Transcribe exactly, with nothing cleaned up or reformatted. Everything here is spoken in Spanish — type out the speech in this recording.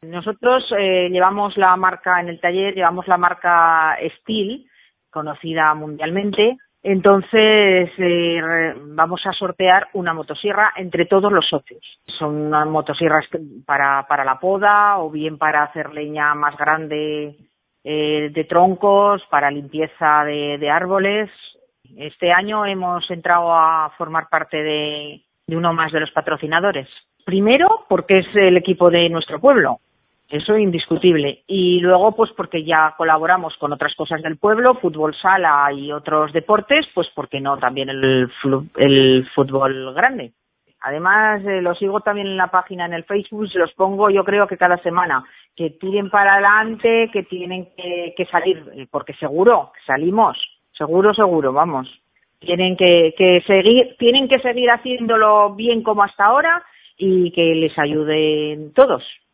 Nosotros eh, llevamos la marca en el taller, llevamos la marca Steel, conocida mundialmente. Entonces eh, vamos a sortear una motosierra entre todos los socios. Son unas motosierras para, para la poda o bien para hacer leña más grande eh, de troncos, para limpieza de, de árboles. Este año hemos entrado a formar parte de, de uno más de los patrocinadores. Primero, porque es el equipo de nuestro pueblo. Eso indiscutible. Y luego, pues porque ya colaboramos con otras cosas del pueblo, fútbol sala y otros deportes, pues porque no, también el, el fútbol grande. Además, eh, los sigo también en la página, en el Facebook, se los pongo yo creo que cada semana, que tiren para adelante, que tienen que, que salir, porque seguro, salimos, seguro, seguro, vamos. Tienen que, que seguir, tienen que seguir haciéndolo bien como hasta ahora y que les ayuden todos.